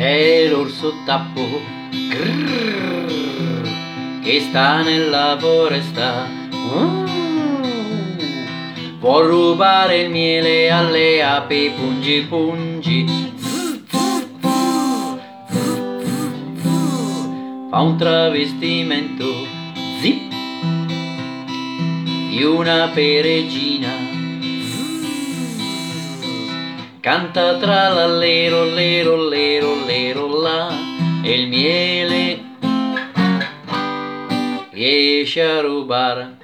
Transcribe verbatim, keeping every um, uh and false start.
C'è l'orso tappo grrr, che sta nella foresta, uh, vuol rubare il miele alle api, pungi pungi, fa un travestimento, zip, di una peregina, canta tra l'allero, lero, lero, lero là, e il miele riesce a rubare